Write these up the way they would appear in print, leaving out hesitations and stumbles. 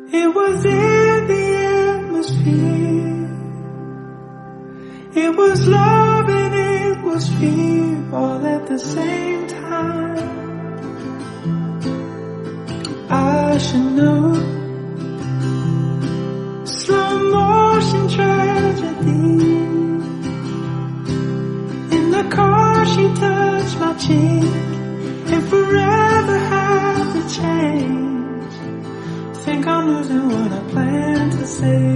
It was in the atmosphere. It was love and it was fear all at the same time. I should know. Slow motion tragedy. In the car she touched my cheek and forever had to change. Think I'm losing what I plan to say.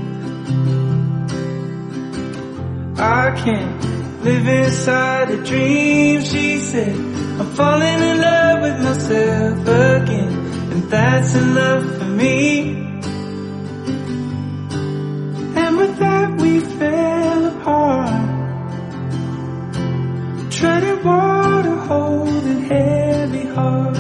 I can't live inside a dream, she said. I'm falling in love with myself again, and that's enough for me. And with that we fell apart, treading water, holding heavy hearts.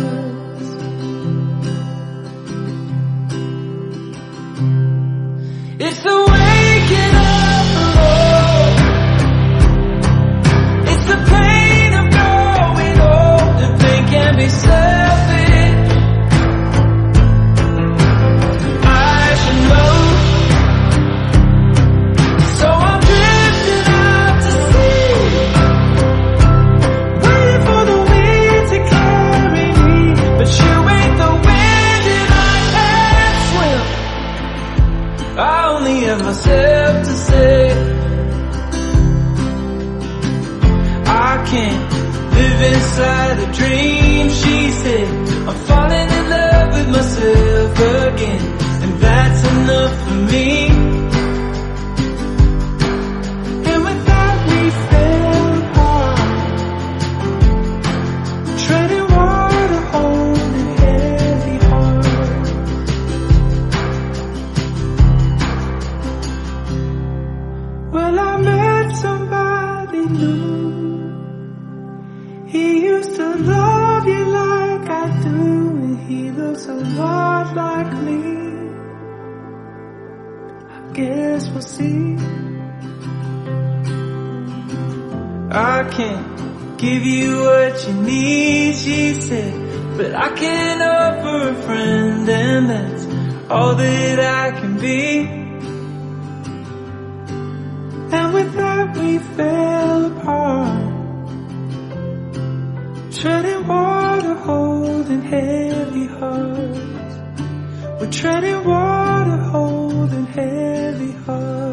It's the waking up alone. It's the pain of growing old, and pain can be selfish. I should know. So I'm drifting out to sea, waiting for the wind to carry me. But you ain't the wind and I can't swim. I only have myself to save. I can't live inside a dream, she said. I'm falling in love with myself again, and that's enough for me. And with that we fell apart, treading water, holding heavy hearts. Well, I met somebody new. He used to love you like I do, and he looks a lot like me. I guess we'll see. I can't give you what you need, she said, but I can offer a friend, and that's all that I can be. And with that we fell apart, treading water, holding heavy hearts. We're treading water, holding heavy hearts.